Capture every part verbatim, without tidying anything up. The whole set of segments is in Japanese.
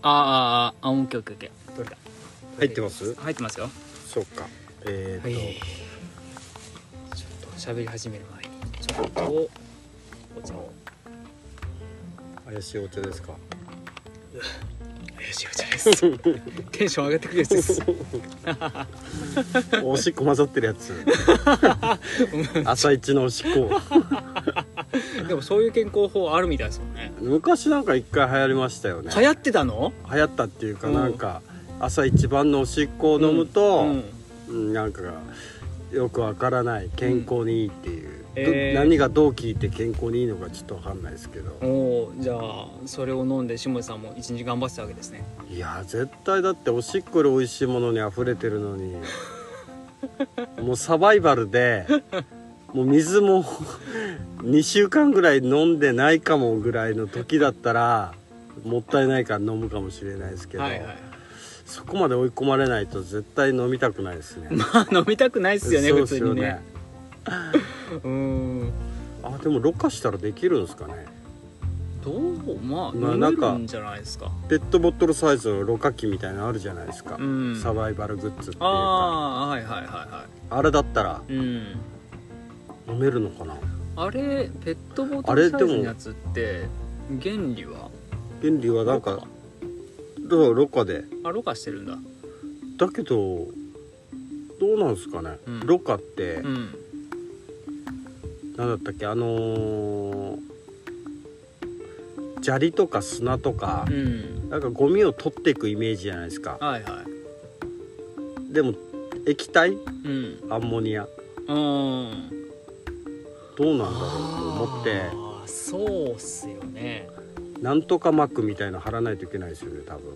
あああ、オッケーオッケーオッケー。取れた。 入ってます？ 入ってますよ。 そうか。えー、っと、 はい。ちょっと喋り始める前にちょっとお茶を。 怪しいお茶ですか？ 怪しいお茶です。テンション上がってくるやつです。 おしっこ混ざってるやつ。朝一のおしっこ。 でもそういう健康法あるみたいですもんね。 昔なんか一回流行りましたよね。 流行ってたの？ 流行ったっていうか、なんか朝一番のおしっこを飲むと、 うんうん、なんかよくわからない健康にいいっていう、うんえー、 何がどう効いて健康にいいのかちょっとわかんないですけど。 おー、じゃあそれを飲んで下地さんも一日頑張ってたわけですね。 いや絶対だっておしっこより美味しいものに溢れてるのにもうサバイバルでもう水もにしゅうかんぐらい飲んでないかもぐらいの時だったらもったいないから飲むかもしれないですけど、 はいはい、 そこまで追い込まれないと絶対飲みたくないですね。 まあ飲みたくないっすよね、 そう普ですよね。 通にね。うーん、 あ、でもろ過したらできるんですかね。 どう、まあまあ飲めるんじゃないですか。 ペットボトルサイズのろ過器みたいなのあるじゃないですか、 うん、 サバイバルグッズっていうか。 ああ、はいはいはいはあれだったらい。うん。 飲めるのかな。 あれペットボトルサイズのやつって原理は？ 原理はなんかろろ過で。 あ、ろ過してるんだ。 だけどどうなんですかね、うん、ろ過って、うん、なんだったっけ、あのー、砂利とか砂とか、うん、なんかゴミを取っていくイメージじゃないですか。 はいはい。 でも液体、うん、アンモニア、 うん、 どうなんだろうと思って。 あ、そうっすよね。 なんとか膜みたいの貼らないといけないですよね、多分。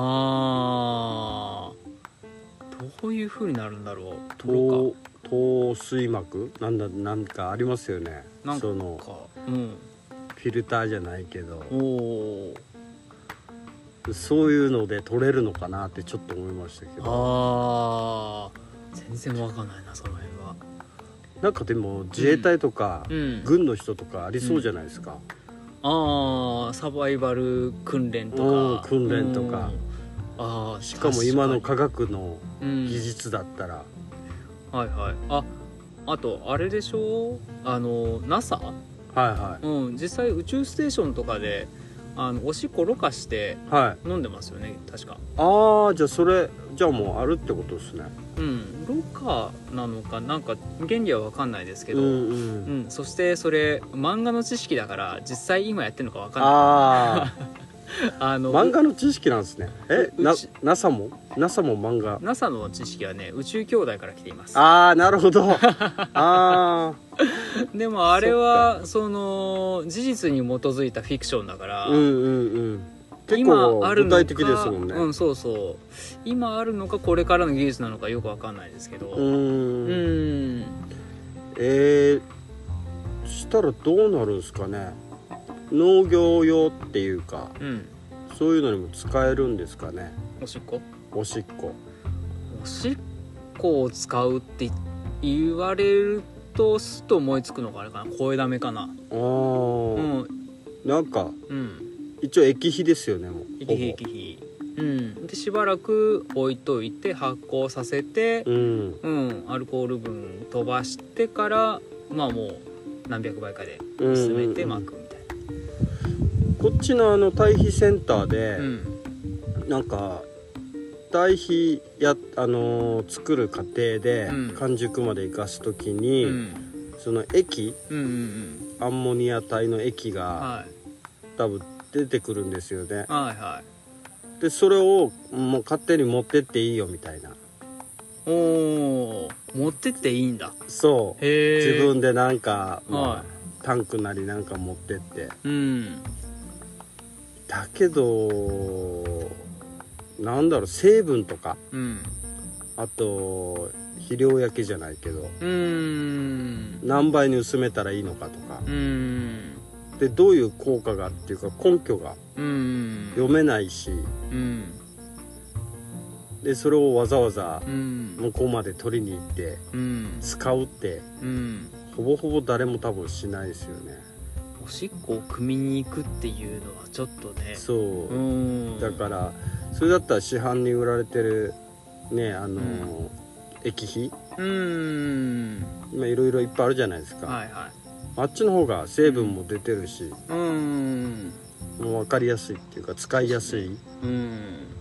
あー、どういう風になるんだろう。 糖糖水膜なんだ、なんかありますよね。 なんか、 その、 うん、 フィルターじゃないけど、 おー、 そういうので取れるのかなってちょっと思いましたけど。 あー、全然わかんないな、その辺は。 なんかでも自衛隊とか、うん、軍の人とかありそうじゃないですか、 うん、あー、サバイバル訓練とか、 訓練とか、 あ、 しかも今の科学の技術だったら、 うん、はいはい。あ、あとあれでしょ、あの ナサ、はいはい、うん、実際宇宙ステーションとかであのおしっころ過して飲んでますよね、はい、確か。 ああ、じゃあそれじゃあもうあるってことですね。 うん、ろ過なのかなんか原理は分かんないですけど、うん、うんうん、そしてそれ漫画の知識だから実際今やってるのか分かんない。ああの漫画の知識なんですね。え、な ナサ も ナサ も漫画。 ナサ の知識はね、宇宙兄弟から来ています。 ああ、なるほど。あでもあれは そ, その事実に基づいたフィクションだから、うんうんうん、 結構具体的ですもんね。 うん、そうそう。今あるのかこれからの技術なのかよく分かんないですけど。うーん、うん、 えー、したらどうなるんですかね。農業用っていうか、うん、そういうのにも使えるんですかね。 おしっこおしっこおしっこを使うって言われるとすっと思いつくのがあれかな、声だめかな。あー、 うん、なんか、うん、一応液肥ですよね。もう液肥液肥、うん、でしばらく置いといて発酵させて、うんうん、アルコール分飛ばしてから、まあもう何百倍かで薄めて巻くみたいな。 こっちのあの堆肥センターで、うん、なんか堆肥や、あのー、作る過程で、うん、完熟まで生かすときに、うん、その液、うんうんうん、アンモニア体の液が、はい、多分出てくるんですよね。はいはい、でそれをもう勝手に持ってっていいよみたいな。 おー、持ってっていいんだ。 そう、へー、自分でなんか、まあはい、タンクなりなんか持ってって、うん、だけどなんだろう、成分とか、うん、あと肥料焼けじゃないけど、うーん、何倍に薄めたらいいのかとか、うーん、でどういう効果がっていうか根拠が読めないし、うん、でそれをわざわざ向こうまで取りに行って使うって、うん、ほぼほぼ誰も多分しないですよね。 おしっこを汲みに行くっていうのはちょっとね。 そう、 うん、 だからそれだったら市販に売られてるねあの、うん、液肥、うん、今いろいろいっぱいあるじゃないですか、はいはい、あっちの方が成分も出てるし、うん、もう分かりやすいっていうか使いやすい、うん、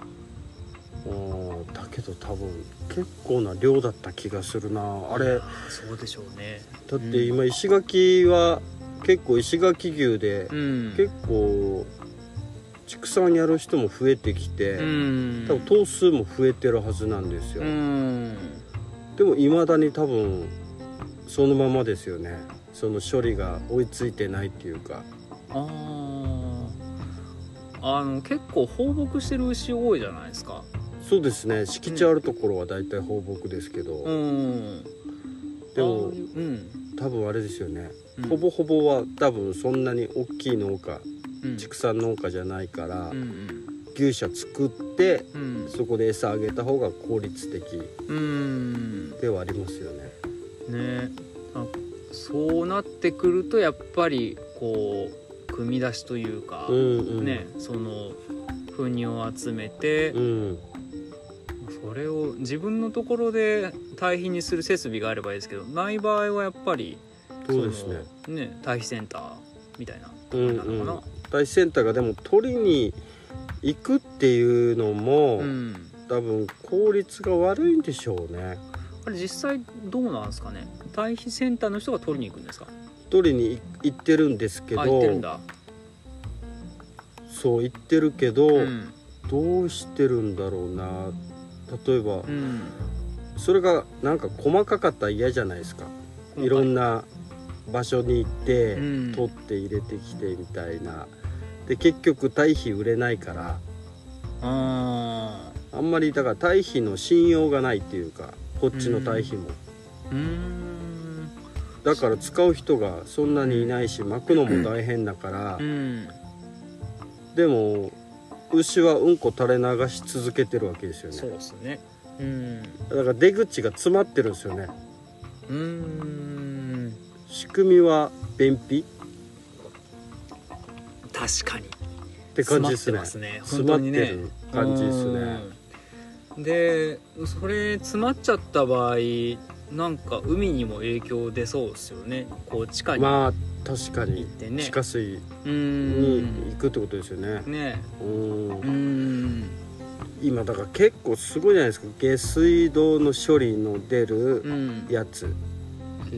だけど多分結構な量だった気がするなあれ。 そうでしょうね。 だって今石垣は結構石垣牛で、うん、結構畜産やる人も増えてきて、うん、多分頭数も増えてるはずなんですよ、うん、でも未だに多分そのままですよね。その処理が追いついてないっていうか。 ああの結構放牧してる牛多いじゃないですか。 そうですね、敷地あるところはだいたい放牧ですけど、うん、でも、うん、多分あれですよね、うん、ほぼほぼは多分そんなに大きい農家、うん、畜産農家じゃないから、うんうん、牛舎作って、うん、そこで餌あげた方が効率的ではありますよね。 ね、あ、そうなってくるとやっぱりこう組み出しというか、うんうん、ね、その糞尿を集めて、うん、それを自分のところで堆肥にする設備があればいいですけど、ない場合はやっぱりそうですね、 ね、堆肥センターみたいなところなのかな、うんうん、 堆肥センターがでも取りに行くっていうのも、うん、多分効率が悪いんでしょうね。 あれ実際どうなんですかね。堆肥センターの人が取りに行くんですか。 取りに行ってるんですけど、 あ、行ってるんだ。 そう行ってるけど、うん、どうしてるんだろうな。例えば、うん、それがなんか細かかったら嫌じゃないですか。いろんな場所に行って、うん、取って入れてきてみたいな。で結局堆肥売れないから、あ, あんまりだから堆肥の信用がないっていうか、こっちの堆肥も、うん、だから使う人がそんなにいないし、巻くのも大変だから、うん、でも牛はうんこ垂れ流し続けてるわけですよね。 そうですね、うん、 だから出口が詰まってるんですよね。うーん、仕組みは便秘、 確かにって感じですね。詰まってる感じですね。 でそれ詰まっちゃった場合、なんか海にも影響出そうですよね。こう地下にまあ確かに地下水に行くってことですよね。ね、うん、うん、今だから結構すごいじゃないですか、下水道の処理の出るやつ、うん、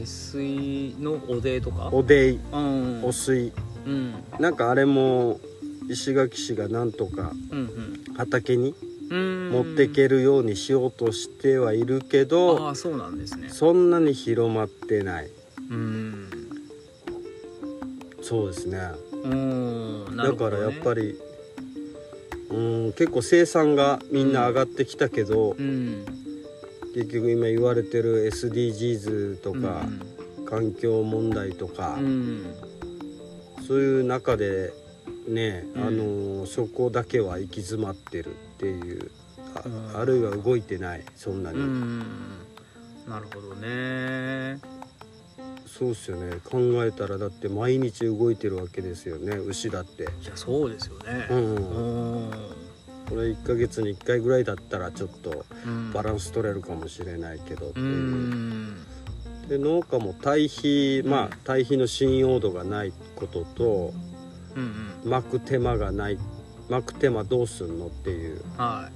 下水のおでいとかおでい、うん、お水、うん、なんかあれも石垣市がなんとか畑に持っていけるようにしようとしてはいるけど、 あ、そうなんですね。 そんなに広まってない。うん、そうですね。うん、なるほどね。だからやっぱり、うん、結構生産がみんな上がってきたけど、うん、結局今言われてる エスディージーズ とか、うん、環境問題とか、うん、そういう中でね、うん、あのそこだけは行き詰まってるっていう、 あ,、うん、あるいは動いてない、そんなに、うん、 なるほどね。 そうっすよね。考えたらだって毎日動いてるわけですよね、牛だって。いやそうですよね、うん、 これいっかげつにいっかいぐらいだったらちょっとバランス取れるかもしれないけどっていう、うん、で農家も堆肥、まあ堆肥の信用度がないことと、うんうん、巻く手間がない、巻く手間どうすんのっていう、はい、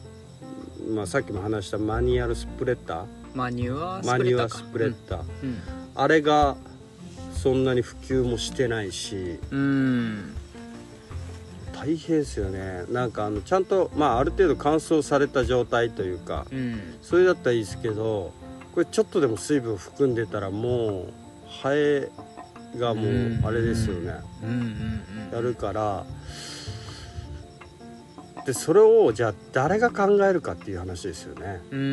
まあ、さっきも話したマニュアルスプレッダー、 マニュアマニュアスプレッダー、うんうん、あれがそんなに普及もしてないし、うん、大変ですよね。なんかあのちゃんと、まあ、ある程度乾燥された状態というか、うん、それだったらいいですけど、これちょっとでも水分含んでたらもうハエがもうあれですよね、やるから。でそれをじゃあ誰が考えるかっていう話ですよね。うん、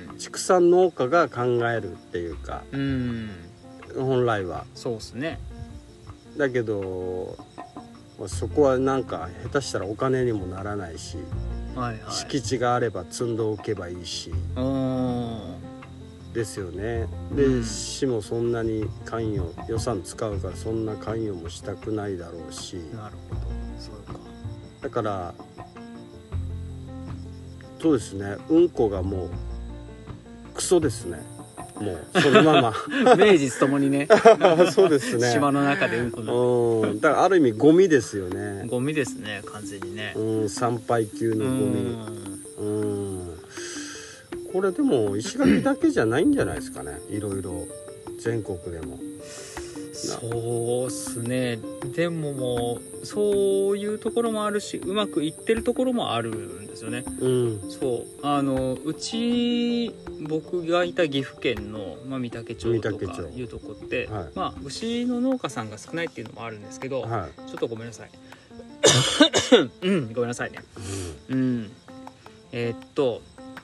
畜産農家が考えるっていうか、うん、本来はそうですね。 だけどそこはなんか下手したらお金にもならないし、はいはい、敷地があれば積んでおけばいいし、 ですよね。で、 うん市もそんなに関与予算使うからそんな関与もしたくないだろうし、 なるほど、そうか。 だからそうですね、うんこがもうクソですね、もうそのまま名実ともにねそうですね、 島の中でうんこのうん、だからある意味ゴミですよね。 ゴミですね、完全にね。 うん、参拝級のゴミ。 うん、 うん、これでも石垣だけじゃないんじゃないですかね、いろいろ全国でも。 そうっすね。でももうそういうところもあるし、うまくいってるところもあるんですよね。 うん、 そう、あのうち僕がいた岐阜県の、まあ、御嶽町とかいうとこって、はい、まあ牛の農家さんが少ないっていうのもあるんですけど、はい、ちょっとごめんなさいうん、ごめんなさいね。うん、うん、えー、っと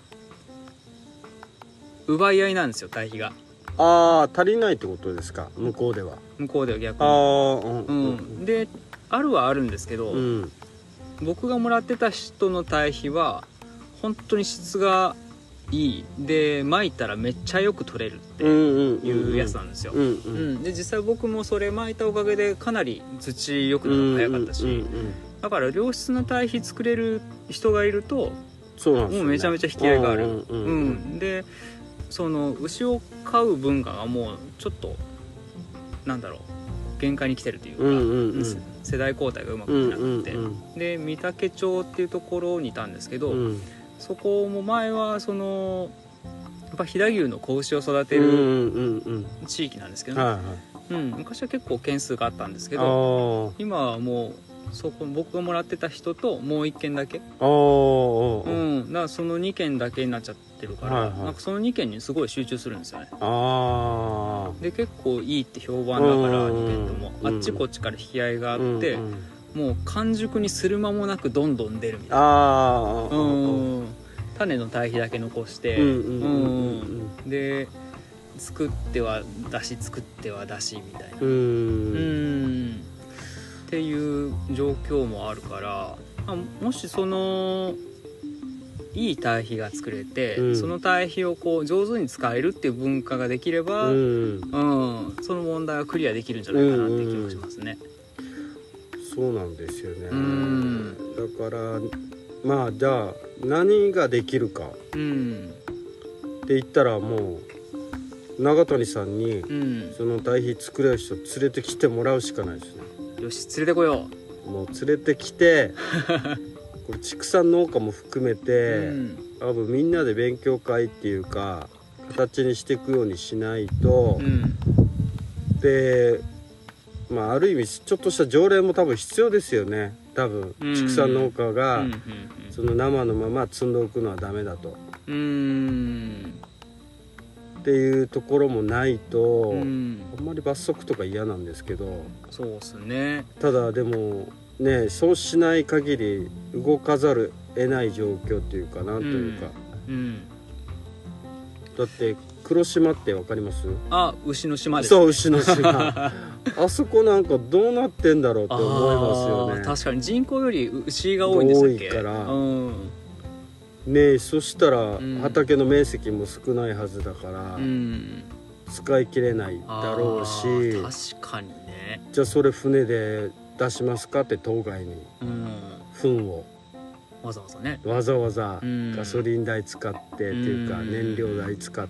奪い合いなんですよ、堆肥が。 ああ、足りないってことですか、向こうでは。 向こうでは逆に。 あ、うんうん、であるはあるんですけど、うん、僕がもらってた人の堆肥は本当に質がいいで、撒いたらめっちゃよく取れるっていうやつなんですよ。で実際僕もそれ撒いたおかげでかなり土良くなるの早かったし、うんうんうんうん、だから良質な堆肥作れる人がいるとそうなんですよね、 もうめちゃめちゃ引き合いがある。うんうんうんうん、でその牛を飼う文化がもうちょっとなんだろう、限界に来てるというか、うんうんうん、世代交代がうまくいってなくて、うんうんうん、で御嶽町っていうところにいたんですけど、うん、そこも前はそのやっぱ飛騨牛の子牛を育てる地域なんですけどね、うんうんうん、昔は結構件数があったんですけど、今はもうそこ僕がもらってた人ともういっけんだけ、あ、うん、だからそのにけんだけになっちゃってるから、はいはい、なんかそのにけんにすごい集中するんですよね。あ、で結構いいって評判だからにけんともあっちこっちから引き合いがあって、うんうん、もう完熟にする間もなくどんどん出るみたいな。あ、うん、種の堆肥だけ残して、うんうんうんうん、で作っては出し作っては出しみたいな、うん、うんっていう状況もあるから、まあ、もしそのいい堆肥が作れて、うん、その堆肥をこう上手に使えるっていう文化ができれば、うんうん、その問題はクリアできるんじゃないかなっていう気もしますね。 うんうん、そうなんですよね。うん、だからまあじゃあ何ができるか、うん、って言ったらもう永谷さんに、うん、その堆肥作れる人連れてきてもらうしかないですね。 よし、連れてこよう。もう連れてきてこれ畜産農家も含めて、うん、多分みんなで勉強会っていうか形にしていくようにしないと、うん、で、まあ、ある意味ちょっとした条例も多分必要ですよね。多分、うん、畜産農家が、うん、その生のまま積んでおくのはダメだと、うん、っていうところもないと、うん、あんまり罰則とか嫌なんですけど、 そうですね。 ただでもね、そうしない限り動かざる得ない状況っていうかなんというか、うんうん、だって黒島ってわかります？ あ、牛の島です、ね、 そう、牛の島あそこなんかどうなってんだろうって思いますよね。 確かに人口より牛が多いんでしたっけ？ 多いから、うん、ねえ、そしたら畑の面積も少ないはずだから、うん、使い切れないだろうし、 確かにね。 じゃあそれ船で出しますかって当該に、うん、糞をわざわざね、 わざわざガソリン代使って、うん、っていうか燃料代使って、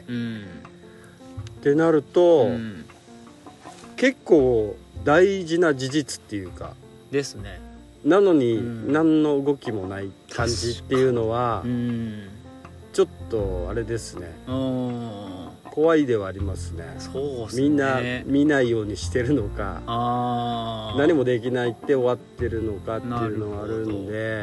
うん、ってなると、うん、結構大事な事実っていうかですね。 なのに何の動きもない感じっていうのは、うん、ちょっとあれですね、うん、怖いではありますね。 そうですね。 みんな見ないようにしてるのか、あ、何もできないって終わってるのかっていうのがあるんで、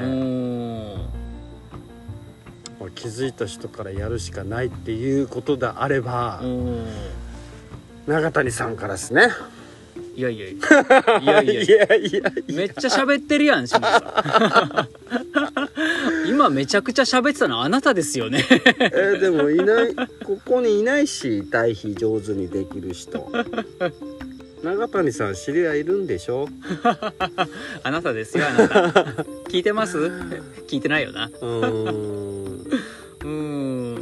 まあ、気づいた人からやるしかないっていうことであれば、永谷さんからですね。 いやいやいやいやいやいやいや、めっちゃ喋ってるやん、志村さん今めちゃくちゃ喋ってたのはあなたですよねえー、でもいない、ここにいないし、堆肥上手にできる人永谷さん知り合いいるんでしょあなたですよ、あなた聞いてます？聞いてないよな。うーんうーん、いや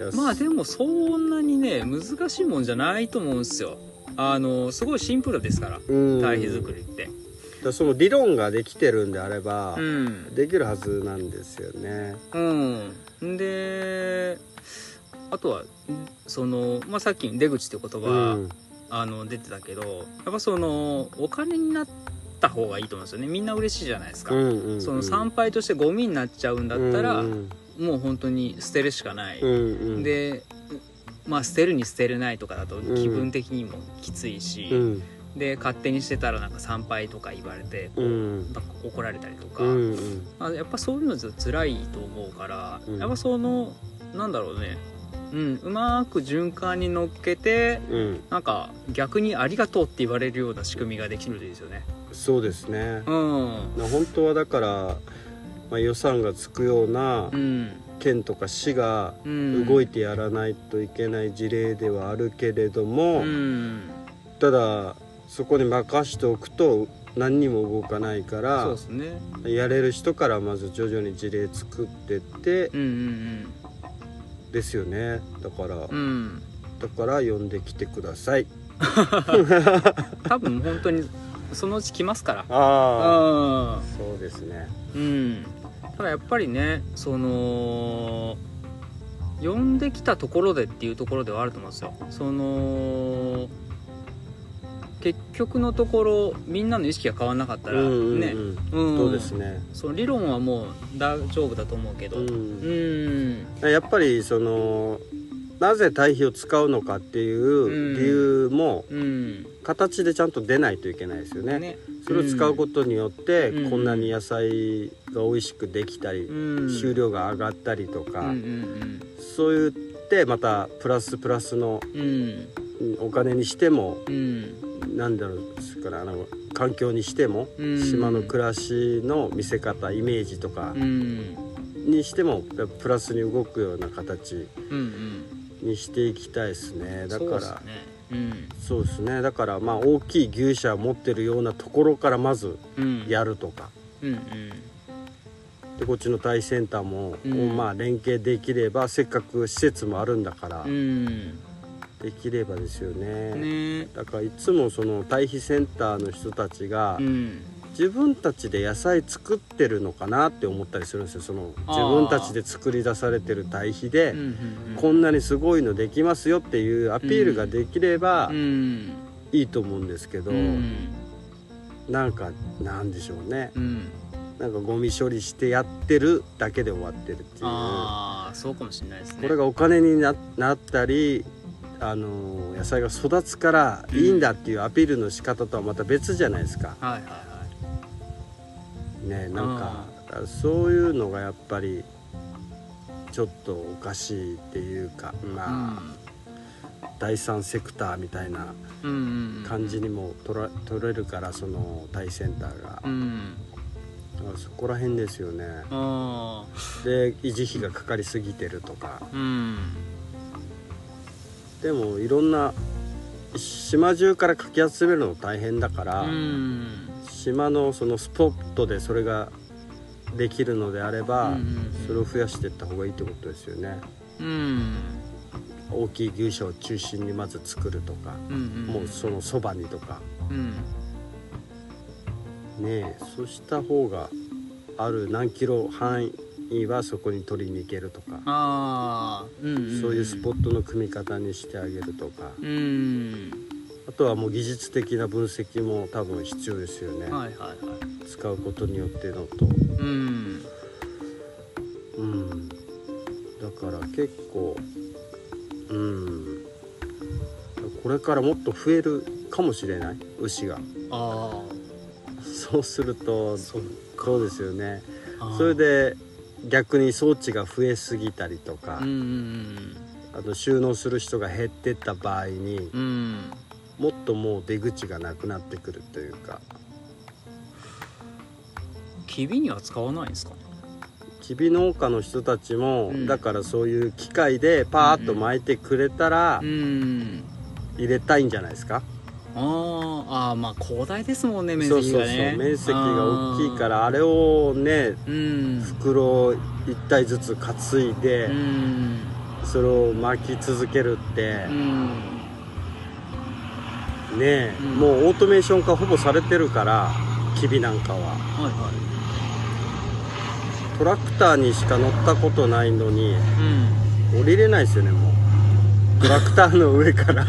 まあでもそんなにね難しいもんじゃないと思うんですよ。あのすごいシンプルですから堆肥作りって。 だその理論ができてるんであれば、 うん、 できるはずなんですよね。 うん、であとはその、まあ、さっき出口って言葉、うん、あの出てたけどやっぱそのお金になった方がいいと思うんですよね。みんな嬉しいじゃないですか、うんうんうん、その参拝としてゴミになっちゃうんだったら、うんうん、もう本当に捨てるしかない、うんうん、でまあ捨てるに捨てれないとかだと気分的にもきついし、うんで勝手にしてたらなんか参拝とか言われてこう、うん、なんか怒られたりとか、うんうんまあ、やっぱそういうのつらいと思うから、うん、やっぱそのなんだろうね、うん、うまく循環に乗っけて、うん、なんか逆にありがとうって言われるような仕組みができるといいですよね。 そうですね、うん、本当はだから、まあ、予算がつくような、うん県とか市が動いてやらないといけない事例ではあるけれども、うん、ただそこに任しておくと何にも動かないから、そうですね、やれる人からまず徐々に事例作ってって、うんうんうん、ですよね。だから、うん、だから呼んできてください多分本当にそのうち来ますから。 ああ、そうですね、 うん、ただやっぱりねその呼んできたところでっていうところではあると思うんですよ。その結局のところみんなの意識が変わらなかったらね、うんうんうん、 そうですね。 その理論はもう大丈夫だと思うけど、うんうん、やっぱりそのなぜ堆肥を使うのかっていう理由も形でちゃんと出ないといけないですよね。ね、それを使うことによってこんなに野菜が美味しくできたり、うん、収量が上がったりとか、うんうんうん、そう言ってまたプラスプラスのお金にしても、うん、なんだろうですからあの環境にしても、うん、島の暮らしの見せ方イメージとかにしてもプラスに動くような形にしていきたいですね。だからうん、そうですね。だからまあ大きい牛舎を持ってるようなところからまずやるとか、うんうんうん、でこっちのタイセンターも、うん、まあ連携できればせっかく施設もあるんだから、うん、できればですよ ね, ねだからいつもその堆肥センターの人たちが、うん、自分たちで野菜作ってるのかなって思ったりするんですよ。その自分たちで作り出されてる堆肥で、うんうんうん、こんなにすごいのできますよっていうアピールができればいいと思うんですけど、うん、なんかなんでしょうね、うん、なんかゴミ処理してやってるだけで終わってるっていう。 あ、そうかもしれないですね。 これがお金に な, なったりあの野菜が育つからいいんだっていうアピールの仕方とはまた別じゃないですか、うん、はいはいはいね、なんかそういうのがやっぱりちょっとおかしいっていうか、まあ、うん、第三セクターみたいな感じにも取ら取れるからそのタイセンターが、うん、そこら辺ですよね。で維持費がかかりすぎてるとか、うん、でもいろんな島中からかき集めるの大変だから、うん、島のそのスポットでそれができるのであれば、うんうんうん、それを増やしていった方がいいってことですよね、うん、大きい牛舎を中心にまず作るとか、うんうん、もうそのそばにとか、うん、ねえ、そうした方がある何キロ範囲はそこに取りに行けるとか、あ、うんうんうん、そういうスポットの組み方にしてあげるとか、うん、あとはもう技術的な分析も多分必要ですよね、はいはいはい、使うことによってのと、うん、うん、だから結構、うん、これからもっと増えるかもしれない牛が。あ、そうするとそうですよね。それで逆に装置が増えすぎたりとか、うんうんうん、あの収納する人が減ってった場合に、うん、もっともう出口がなくなってくるというか。 キビには使わないんですかね。 キビ農家の人たちも、うん、だからそういう機械でパーッと巻いてくれたら、うんうん、入れたいんじゃないですか。 ああ、まあ広大ですもんね、面積がね。そうそうそう、 面積が大きいから、あれをね、うん、袋いったいずつ担いで、うん、 それを巻き続けるって、うん、ねえ、うん、もうオートメーション化ほぼされてるから、キビなんかは、はいはい、トラクターにしか乗ったことないのに、うん、降りれないですよね。もうトラクターの上から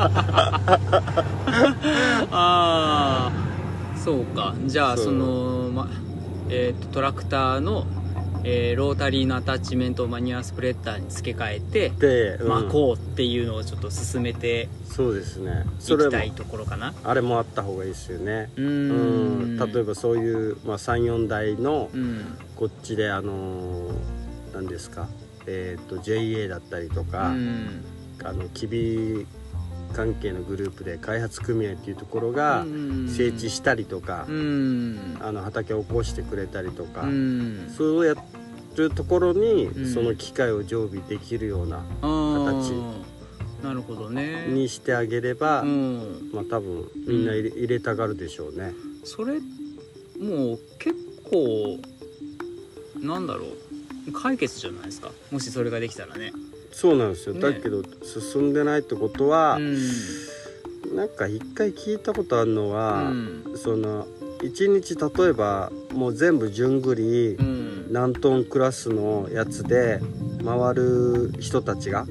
ああ、そうか。じゃあその、まえー、とトラクターの、えー、ロータリーのアタッチメントをマニュアスプレッダーに付け替えてで、うん、巻こうっていうのをちょっと進めて、 そうですね、 それも行きたいところかな。 あれもあった方がいいですよね。うん、うん、例えばそういう、まあ、さんよんだいの、うん、こっちであのー、何ですか、えー、と ジェイエー だったりとか、うん、あのキビ関係のグループで開発組合っていうところが整地したりとか、うん、あの畑を起こしてくれたりとか、うん、そうやるところにその機械を常備できるような形なるほどねにしてあげれば、うん、まあ多分みんな入れ、入れたがるでしょうね。 それもう結構なんだろう、解決じゃないですか、もしそれができたらね。 そうなんですよ、ね、だけど進んでないってことは、うん、なんか一回聞いたことあるのは、うん、そのいちにち例えばもう全部順繰り、うん、何トンクラスのやつで回る人たちが、うん、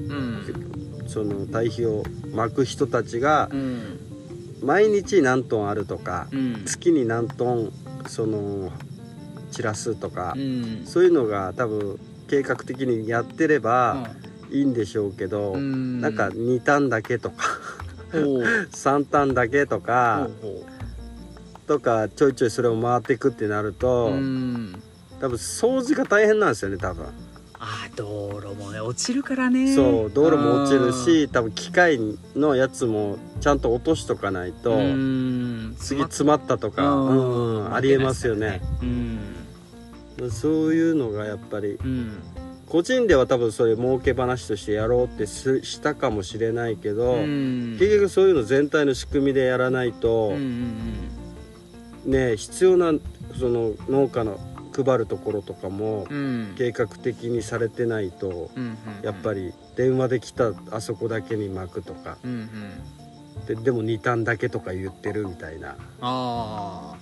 その堆肥を巻く人たちが、うん、毎日何トンあるとか、うん、月に何トンその散らすとか、うん、そういうのが多分計画的にやってれば、うん、いいんでしょうけど、んなんかにタンだけとかさんタンだけとかとかちょいちょいそれを回っていくってなると、うん多分掃除が大変なんですよね多分。 あー道路もね落ちるからね。 そう道路も落ちるし、多分機械のやつもちゃんと落としとかないとうん次詰まったとか、うん、ありえますよね。うん、そういうのがやっぱり、うん、個人では多分それ儲け話としてやろうってしたかもしれないけど、結局そういうの全体の仕組みでやらないと、うんうんうん、ね必要なその農家の配るところとかも計画的にされてないと、うん、やっぱり電話で来たあそこだけに巻くとか、うんうん、で, でもにタンだけとか言ってるみたいな、あ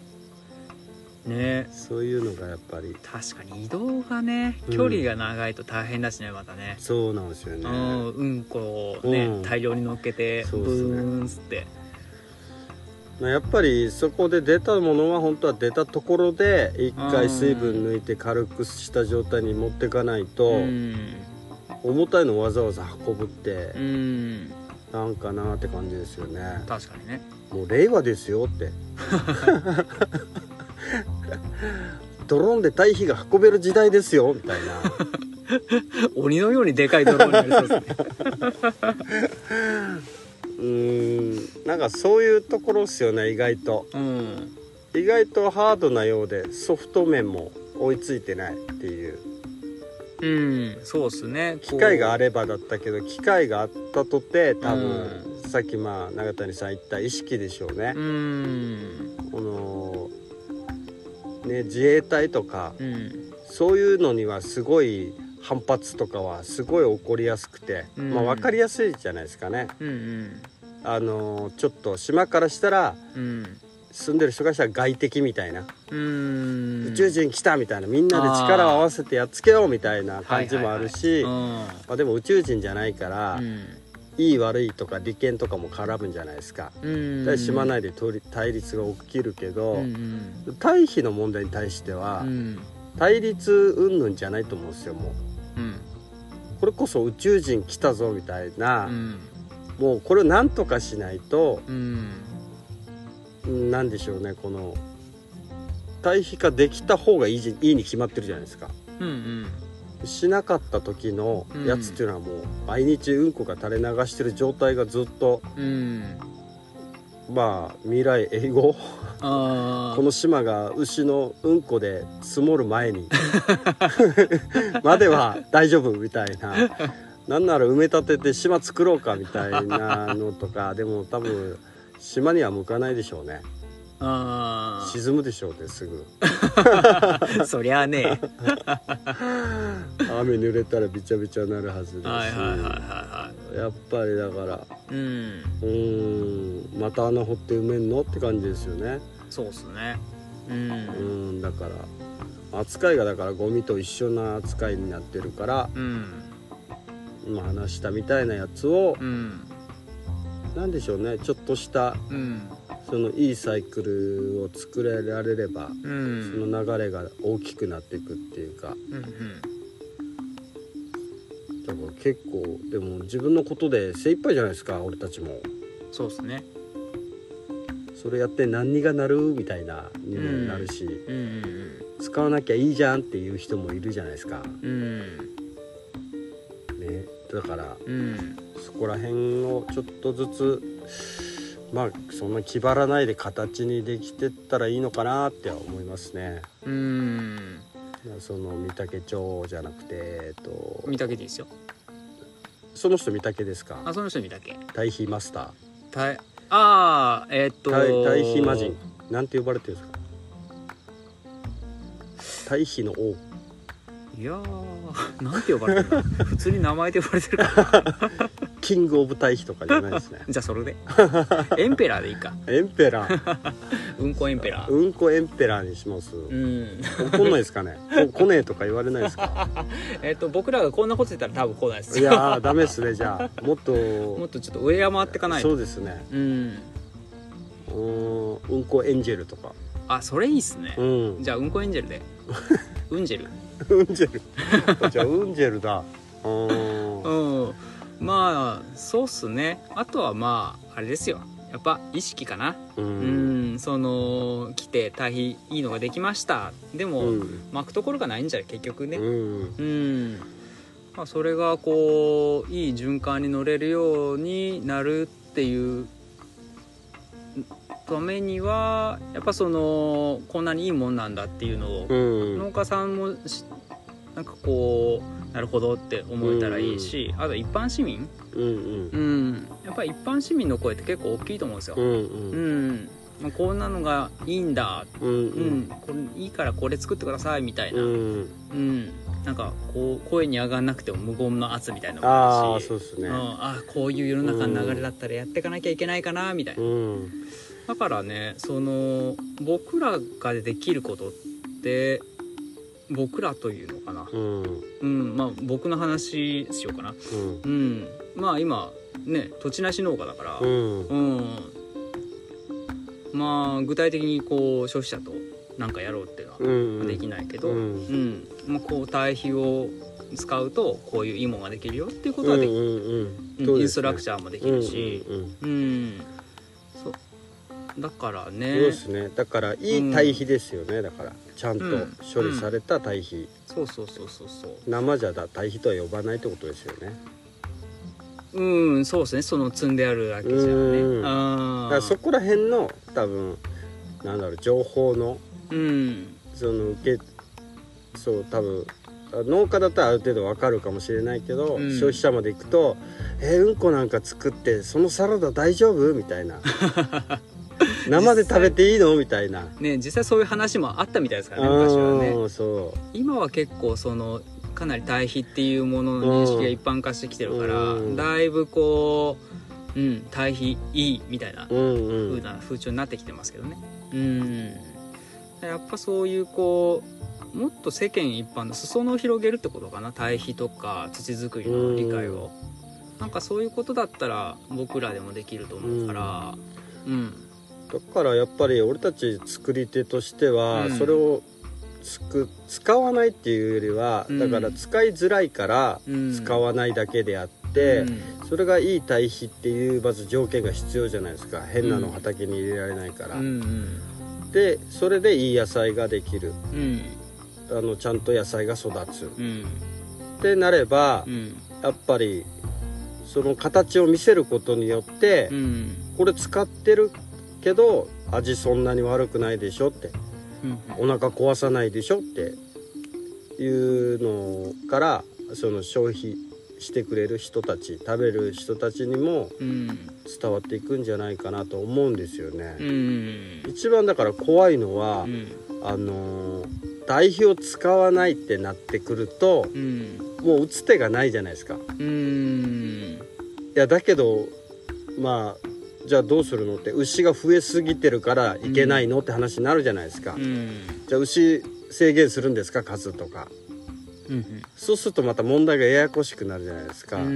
ね、 そういうのがやっぱり確かに移動がね距離が長いと大変だしね、うん、またね。 そうなんですよね。 うんこをね、うん、大量に乗っけてブーンつってやっぱりそこで出たものは本当は出たところで一回水分抜いて軽くした状態に持っていかないと、うん、重たいのわざわざ運ぶって、うん、なんかなって感じですよね。 確かにね。 もう令和ですよってドローンで堆肥が運べる時代ですよみたいな鬼のようにでかいドローンになりそうですねうーんなんかそういうところですよね意外と、うん、意外とハードなようでソフト面も追いついてないっていう。 うんそうっすね。 機械があればだったけど機械があったとて多分、うん、さっきまあ永谷さん言った意識でしょうね。うんこのね自衛隊とか、うん、そういうのにはすごい反発とかはすごい起こりやすくて、うん、まあ分かりやすいじゃないですかね、うんうん、あのちょっと島からしたら、うん、住んでる人からしたら外敵みたいな、うん、宇宙人来たみたいなみんなで力を合わせてやっつけようみたいな感じもあるし、まあ、でも宇宙人じゃないから、うん、いい悪いとか利権とかも絡むんじゃないですか、うん、だ島内で対立が起きるけど、うんうん、対比の問題に対しては、うん、対立云々じゃないと思うんですよもう。うん、これこそ宇宙人来たぞみたいな、うん、もうこれを何とかしないと、うん、なんでしょうねこの対比化できた方がいい、いいに決まってるじゃないですか、うんうん、しなかった時のやつっていうのはもう毎日うんこが垂れ流してる状態がずっと、うん、まあ未来英語あこの島が牛のうんこで積もる前にまでは大丈夫みたいななんなら埋め立てて島作ろうかみたいなのとかでも多分島には向かないでしょうね。 あ沈むでしょうってすぐそりゃあね雨濡れたらびちゃびちゃになるはずだし、 はいはいはいはいはやっぱりだからいうんうーんまた穴掘って埋めんのって感じですよね。 そうっすねうんうんだから扱いがだからゴミと一緒な扱いになってるから、 うん今話したみたいなやつを、 うん、 なんでしょうね、ちょっとしたうんそのいいサイクルを作れられれば、 うん、 その流れが大きくなっていくっていうか、 うんうん、 だから結構でも自分のことで精一杯じゃないですか、俺たちも。 そうですね。 それやって何にがなるみたいなにもなるし、 うんうんうんうん、 使わなきゃいいじゃんっていう人もいるじゃないですか、 うんね、だから、 うん、 そこら辺をちょっとずつまあそんな気張らないで形にできてったらいいのかなって思いますね。 うん、 その御嶽町じゃなくて、えっと、 御嶽でいいですよ。 その人御嶽ですか？ あ、その人御嶽。 対比マスター。 対ああえー、っと対比魔人なんて呼ばれてるんですか？対比の王。 いやーなんて呼ばれてるの普通に名前で呼ばれてるからキングオブ対比とかじゃないですねじゃあそれでエンペラーでいいか。 エンペラーうんこエンペラー。 うんこエンペラーにします。 うん怒んないですかねこ来ねえとか言われないですか？ えっと僕らがこんなこと言ったら多分来ないですよ。 いやーダメですね。じゃあもっともっとちょっと上山ってかないと。 そうですね。 うんうーんうんこエンジェルとか。 あ、それいいっすね、 うん、 じゃあうんこエンジェルでうんジェルうんジェルじゃあうんジェルだ。うんうん、まあそうっすね。あとはまああれですよ、やっぱ意識かな。 ううんん、その来て対比いいのができました、でも、 うん、 巻くところがないんじゃない結局ね。 うんうん、まあ、それがこういい循環に乗れるようになるっていうためにはやっぱそのこんなにいいもんなんだっていうのを、 うん農家さんもなんかこうなるほどって思えたらいいし、うんうん、あと一般市民、 うんうんうん、やっぱり一般市民の声って結構大きいと思うんですよ。 うんうんうんまあ、こんなのがいいんだ、 うんうんうん、これいいからこれ作ってくださいみたいな、 ううんんなんかこう声に上がんなくても無言の圧みたいなのもあああるし、 そうですね。 うん、あこういう世の中の流れだったらやっていかなきゃいけないかなみたいな、 うんだからね、その僕らができることって僕らというのかな、 うんうんまあ僕の話しようかな、 うんうんまあ今ね土地なし農家だから、 うんうんまあ具体的にこう消費者となんかやろうっていうのはうんできないけど、 うんうんまあ、こう対比を使うとこういういいものができるよっていうことはできる、 うんうんうんうんインストラクチャーもできるし、 うんうんうんうんそうだからね、 そうですね。だからいい対比ですよね、うん、だからちゃんと処理された対比、うんうん、 そうそうそうそうそう生じゃだ対比とは呼ばないってことですよね。 うんそうですね、その積んであるだけじゃね、 うんあだからそこら辺の多分なんだろう情報の、 うん、 その受けそう多分農家だったらある程度わかるかもしれないけど、うん、消費者まで行くとえー、うんこなんか作ってそのサラダ大丈夫みたいな生で食べていいのみたいなね、実際そういう話もあったみたいですからね昔はね。 そう今は結構そのかなり対比っていうものの認識が一般化してきてるから、うん、だいぶこう、うん、対比いいみたいな風な風潮になってきてますけどね。うん、やっぱそういうこうもっと世間一般の裾野を広げるってことかな、対比とか土作りの理解を、うん、なんかそういうことだったら僕らでもできると思うから、うん、うん、 だからやっぱり俺たち作り手としてはそれをつく使わないっていうよりは、だから使いづらいから使わないだけであって、うん、それがいい対比っていうまず条件が必要じゃないですか。変なの畑に入れられないから、うん、でそれでいい野菜ができる、うん、あのちゃんと野菜が育つ、うん、ってなれば、うん、やっぱりその形を見せることによって、うん、これ使ってるけど味そんなに悪くないでしょって、うん、お腹壊さないでしょっていうのからその消費してくれる人たち食べる人たちにも伝わっていくんじゃないかなと思うんですよね、うん、 一番だから怖いのは、うん、あの堆肥を使わないってなってくると、うん、もう打つ手がないじゃないですか。うーん、いやだけどまあじゃあどうするのって、牛が増えすぎてるからいけないのって話になるじゃないですか、うん、じゃあ牛制限するんですか、数とか、うんうん、そうするとまた問題がややこしくなるじゃないですか、うん、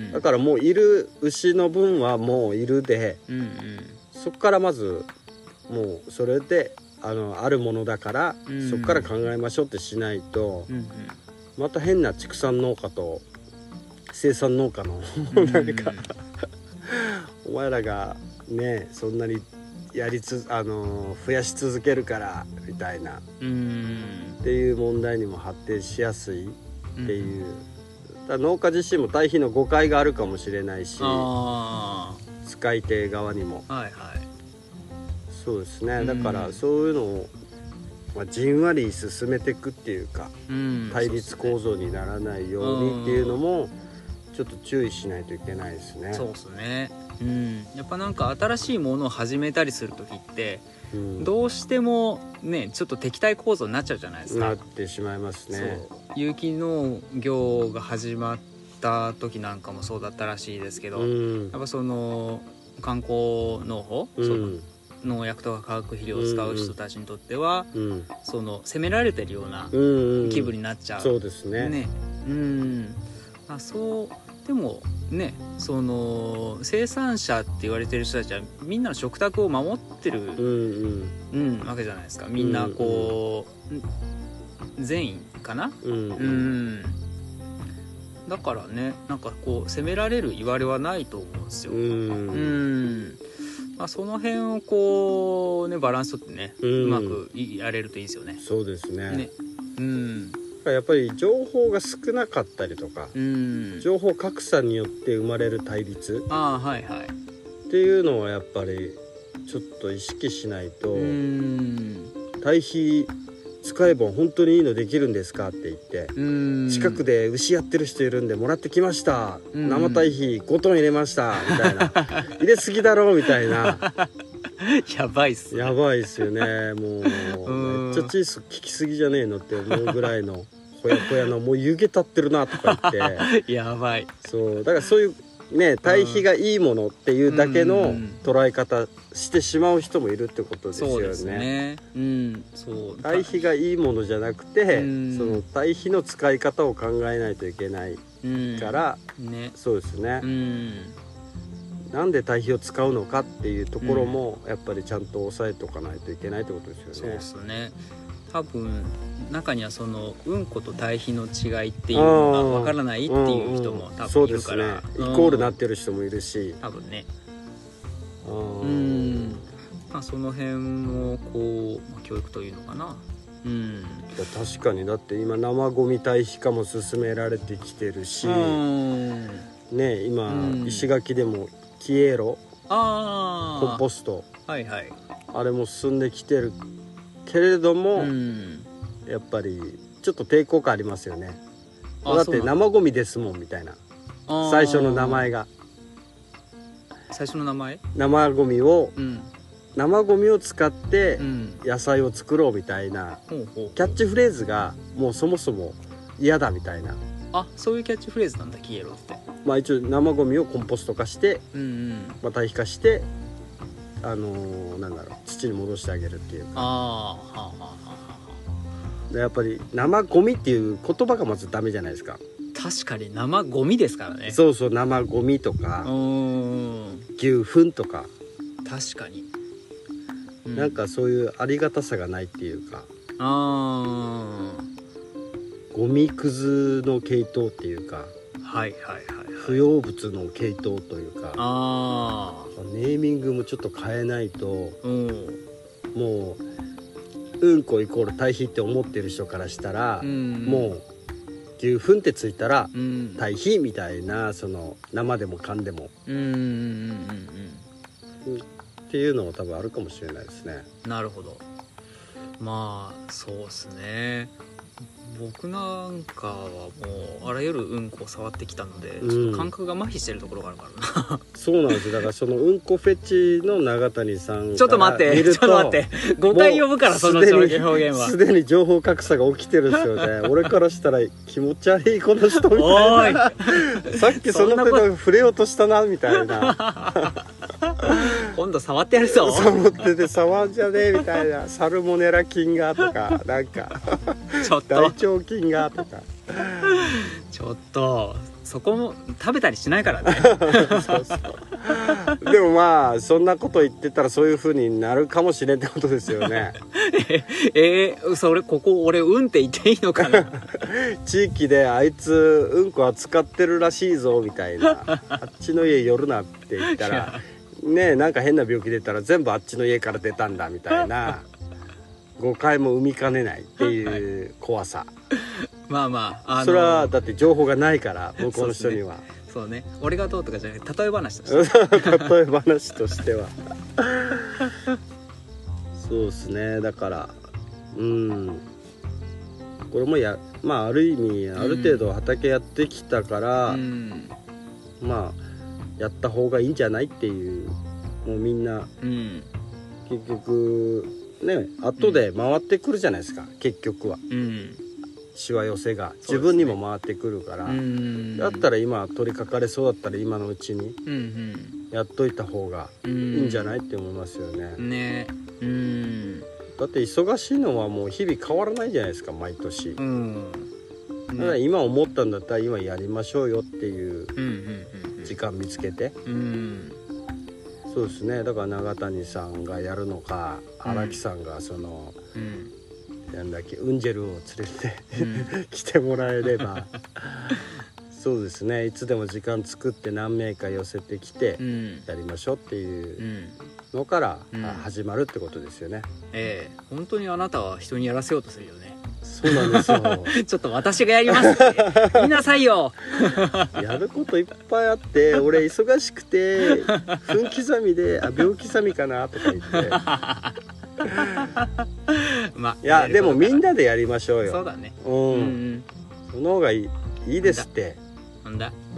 だからもういる牛の分はもういるで、うんうん、そこからまずもうそれで あの、あるものだから、うん、そこから考えましょうってしないと、うんうん、また変な畜産農家と生産農家のなんかお前らがねそんなにやりつあの増やし続けるからみたいなっていう問題にも発展しやすいっていう、だ農家自身も堆肥の誤解があるかもしれないし、使い手側にも、はいはい、そうですね。だからそういうのを、まあ、じんわり進めていくっていうか、対立構造にならないようにっていうのもちょっと注意しないといけないですね。 そうですね、うん、やっぱなんか新しいものを始めたりする時って、うん、どうしてもねちょっと敵対構造になっちゃうじゃないですか。 なってしまいますね。 そう有機農業が始まった時なんかもそうだったらしいですけど、うん、やっぱその観光農法、うん、その農薬とか化学肥料を使う人たちにとっては、うん、その責められてるような気分になっちゃう、 そうですね。 ね、うん、あそうでもね、その生産者って言われてる人たちはみんなの食卓を守ってる、うんうんうん、わけじゃないですか。みんなこう、うんうん、善意かな、うんうん、だからねなんかこう責められる言われはないと思うんですよ。うん、うんまあ、その辺をこうねバランスとってね、うん、うまくやれるといいですよね。 そうですね。 ね、うんやっぱり情報が少なかったりとか、うん、情報格差によって生まれる対立、あ、はいはい、っていうのはやっぱりちょっと意識しないと、うん、堆肥使えば本当にいいのできるんですかって言って、うん、近くで牛やってる人いるんでもらってきました、うん、生堆肥ごトン入れましたみたいな入れすぎだろみたいなやばいっすね。 やばいっすよね。もうめっちゃチーズ効きすぎじゃねえのって思うぐらいのほやほやのもう湯気立ってるなとか言ってやばい。 そうだからそういうね堆肥がいいものっていうだけの捉え方してしまう人もいるってことですよね。そうですね、うん、そう堆肥がいいものじゃなくて、うん、その堆肥の使い方を考えないといけないから、うんね、そうですね、うん、なんで堆肥を使うのかっていうところもやっぱりちゃんと押さえておかないといけないってことですよね。 そうですね。多分中にはそのうんこと堆肥の違いっていうのがわからないっていう人も多分いるから、うんうん、 そうですね、イコールなってる人もいるし、 多分ね、うん、まあ、その辺もこう、まあ、教育というのかな、うん、 いや確かにだって今生ゴミ堆肥化も進められてきてるし、うん、ね今、うん、石垣でもキエロあコンポスト、はいはい、あれも進んできてるけれども、うん、やっぱりちょっと抵抗感ありますよね。だって生ゴミですもんみたいな、最初の名前が最初の名前生ゴミを、うん、生ゴミを使って野菜を作ろうみたいな、うん、キャッチフレーズがもうそもそも嫌だみたいな。 あ、そういうキャッチフレーズなんだキエロって。 まあ一応生ゴミをコンポスト化して、うんうん、まあ、堆肥化してあのー、なんだろう土に戻してあげるっていうか。あ、はあはあはあ、でやっぱり生ゴミっていう言葉がまずダメじゃないですか。 確かに生ゴミですからね。 そうそう、生ゴミとか牛糞とか確かに、 うん、なんかそういうありがたさがないっていうか、あゴミくずの系統っていうか、はいはいはい、はい、不要物の系統というか、あネーミングもちょっと変えないと、うん、もううんこイコール堆肥って思ってる人からしたら、うん、もう牛糞ってついたら堆肥みたいな、その生でも噛んでも、うんうんうんうん、っていうのも多分あるかもしれないですね。 なるほど。まあそうですね。 僕なんかはもうあらゆるうんこを触ってきたので、 うん、 ちょっと感覚が麻痺してるところがあるからなそうなんですよ。だからそのうんこフェチの永谷さんちょっと待ってちょっと待ってごかい呼ぶからその表現はすでに情報格差が起きてるんですよね俺からしたら気持ち悪いこの人みたいなさっきその手で触れようとしたなみたいな今度触ってやるぞ触ってて触んじゃねえみたいなサルモネラ菌がとかなんかちょっと大腸菌がとかちょっとそこも食べたりしないからねそうそうでもまあそんなこと言ってたらそういう風になるかもしれんってことですよねえー、それここ俺うんって言っていいのかな地域であいつうんこ扱ってるらしいぞみたいなあっちの家寄るなって言ったらねえなんか変な病気出たら全部あっちの家から出たんだみたいな誤解も生みかねないっていう怖さまあまあ、あのー、 それはだって情報がないから向こうの人にはそうね、俺がどうとかじゃなくて例え話として例え話としてはそうですね。だからうんこれもやまあある意味ある程度畑やってきたから、うん、まあやった方がいいんじゃないっていうもうみんな、うん、結局ね後で回ってくるじゃないですか、うん、結局は、うんしわ寄せが自分にも回ってくるから、ね、だったら今取り掛かれそうだったら今のうちにやっといた方がいいんじゃないって思いますよね。ねうんだって忙しいのはもう日々変わらないじゃないですか毎年、うんね、だから今思ったんだったら今やりましょうよっていう時間見つけて、うん、そうですね。だから永谷さんがやるのか荒木さんがその、うんなんだっけウンジェルを連れて、うん、来てもらえればそうですね。いつでも時間作って何名か寄せてきてやりましょうっていうのから、うん、始まるってことですよね。 ええ本当にあなたは人にやらせようとするよね。 そうなんですよちょっと私がやりますって見なさいよやることいっぱいあって俺忙しくて分刻みであ秒刻みかなとか言ってまあ、いやでもみんなでやりましょうよ。 そうだね、 うんうんうん、その方がいい、いいですって。 なんだ、 うん、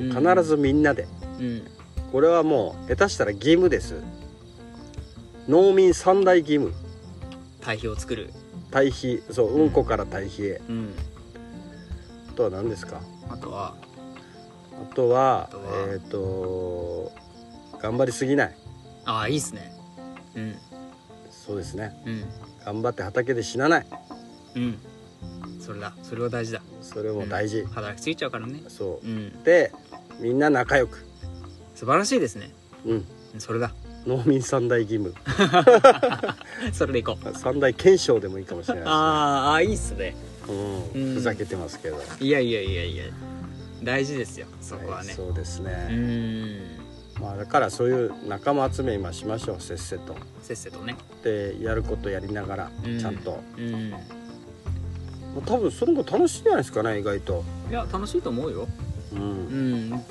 もう必ずみんなで、うん、これはもう下手したら義務です。農民三大義務。 堆肥を作る。 堆肥、そう、うんこから堆肥へ、うん、あとは何ですか。 あとはあとはえっ、ー、と頑張りすぎない。 ああいいっすね。うんそうですね、うん、頑張って畑で死なない。 うんそれだ、それは大事だ。 それも大事、 うん、働きすぎちゃうからね。 そう、うん、でみんな仲良く。 素晴らしいですね。うんそれだ農民三大義務それでいこう。 三大憲章でもいいかもしれないですね。 ああいいっすね、 うん、ふざけてますけど。 いやいやいやいや大事ですよそこはね、 はい、そうですね。うんまあだからそういう仲間集め今しましょう。せっせとせっせとねでやることやりながら、うん、ちゃんと、うん、多分それも楽しいんじゃないですかね意外と。 いや楽しいと思うよ。うん、うん、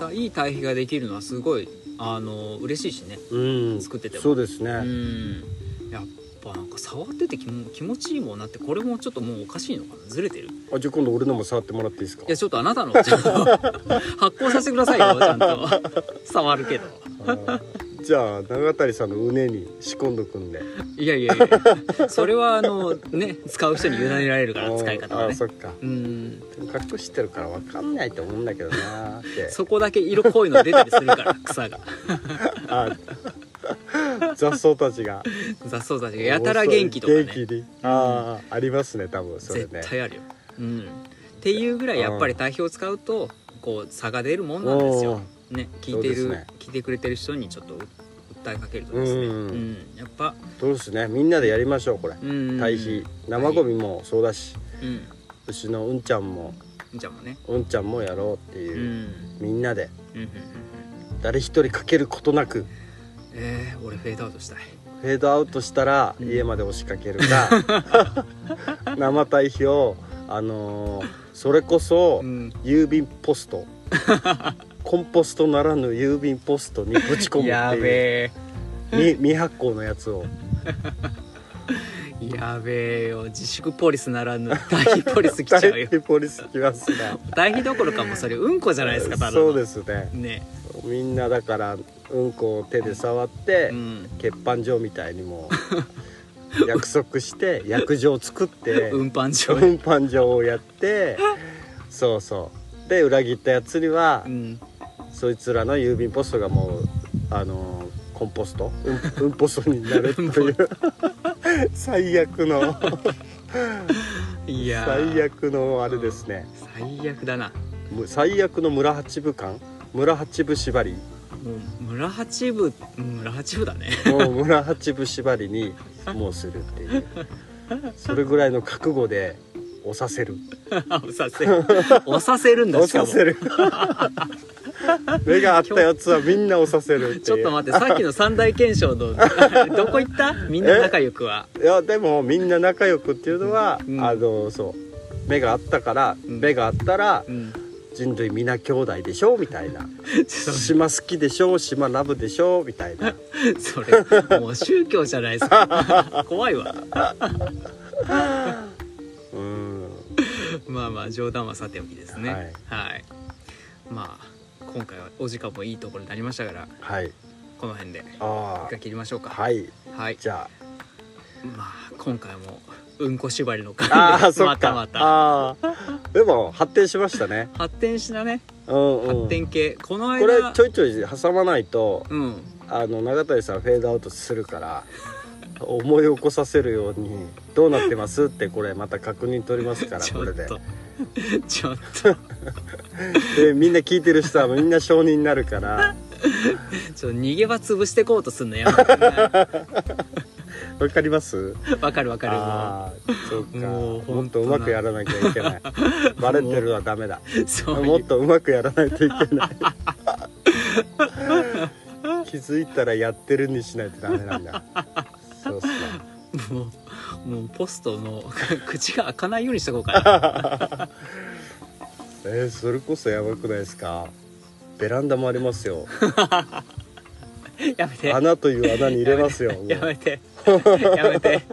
いい対比ができるのはすごいあの嬉しいしね、うん、作っててもそうですね、 うん、やっぱなんか触ってて気も気持ちいいもんなって。これもちょっともうおかしいのかな、ずれてる。 あじゃあ今度俺のも触ってもらっていいですか。 いやちょっとあなたのちゃんと発酵させてくださいよちゃんと触るけどじゃあ永谷さんの畝に仕込んどくんで。 いやいやいやそれはあのね使う人に委ねられるから使い方はね。 あそっか。うん隠してるから分かんないと思うんだけどなってそこだけ色濃いの出たりするから草があ雑草たちが雑草たちがやたら元気とかね。 元気にあ、うん、ありますね多分それね。 絶対あるよ、うん、っていうぐらいやっぱり堆肥を使うとこう差が出るもんなんですよね。聞いてる、ね、聞いてくれてる人にちょっと訴えかけるとですね、うんうん、やっぱそうですね。みんなでやりましょうこれ。堆肥生ゴミもそうだし、うん、牛のうんちゃんもうんちゃんもねうんちゃんもやろうっていう、うん、みんなで、うんうんうん、誰一人かけることなく。 えー、俺フェードアウトしたい。 フェードアウトしたら家まで押しかけるか、うん、生堆肥をあのー、それこそ、うん、郵便ポストコンポストならぬ郵便ポストにぶち込むっていうやべえ未発酵のやつをややべえよ、自粛ポリスならぬ大避ポリス来ちゃうよ。 大避ポリス来ますな。 大避どころかもうそれうんこじゃないですか。ただそうですね。 ね、 みんなだからうんこを手で触って、 うん、 欠板状みたいにも約束して約定を作って運搬状運搬状をやってそうそうで裏切ったやつには、うん、そいつらの郵便ポストがもうあのコンポスト、うん、うんポストになるという最悪のいや最悪のあれですね、 うん、最悪だな。 最悪の村八部間村八部縛り、 もう村八部村八部だね。 もう村八部縛りにもうするっていうそれぐらいの覚悟で押させる押させる押させるんだ。しかも押させる目があったやつはみんな押させるっていう。 ちょっと待って、さっきの三大憲章のどこ行った？みんな仲良くは。 いやでもみんな仲良くっていうのは、うん、あのそう目があったから、うん、目があったら、うん、人類皆兄弟でしょみたいな島好きでしょ島ラブでしょみたいなそれもう宗教じゃないですか怖いわうんまあまあ冗談はさておきですね。はい、はい、まあ今回はお時間もいいところになりましたから、はい、この辺で一回切りましょうか。はい、はい、じゃあまあ今回もうんこ縛りの回でまたまたあでも発展しましたね。 発展したね、うんうん、発展系この間これちょいちょい挟まないと、うん、あの永谷さんフェードアウトするから思い起こさせるようにどうなってますってこれまた確認取りますからこれでちょっとでみんな聞いてる人はみんな承認になるからちょっと逃げ場潰してこうとすんのやめてなわかります？ わかるわかる。 ああ、そうか。ももっとうまくやらなきゃいけない。バレてるのはダメだ。も, もっとうまくやらないといけない。気づいたらやってるにしないとダメなんだ。そうそう。もうもうポストの口が開かないようにしとこうかな。 えー、それこそやばくないですか？ベランダもありますよ。 やめて。 穴という穴に入れますよ。 やめて。やめて。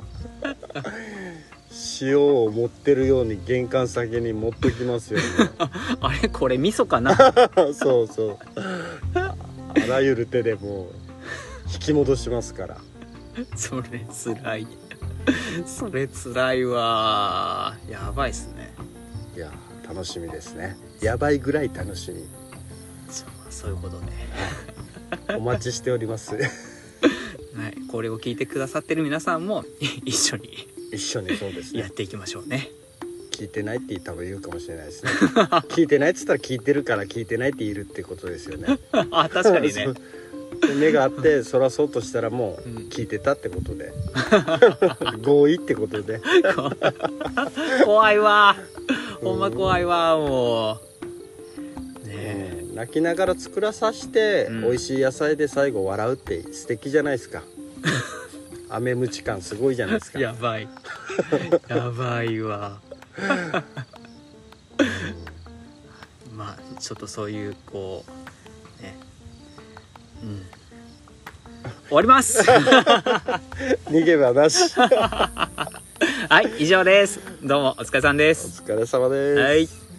塩を持ってるように玄関先に持っときますよ、ね。 あれこれ味噌かな。 そうそう。あらゆる手でもう引き戻しますから。 それつらい。それつらいわ。やばいっすね。 いや楽しみですね。やばいぐらい楽しみ。 そう、そういうことね。 お待ちしております。はい、 これを聞いてくださってる皆さんも一緒に一緒にそうですねやっていきましょうね。 聞いてないって多分言うかもしれないですね。聞いてないっつったら聞いてるから聞いてないって言えるってことですよね。 あ、確かにね。 目があってそらそうとしたらもう聞いてたってことで、うん、合意ってことで怖いわほんま怖いわもうねえ、うん、泣きながら作らさして、うん、美味しい野菜で最後笑うって素敵じゃないですか。アメムチ感すごいじゃないですか。 やばいやばいわ。まあちょっとそういうこうね、うん、終わります。 逃げ場なし。 はい、以上です。どうもお疲れさんです。 お疲れ様です。 はい。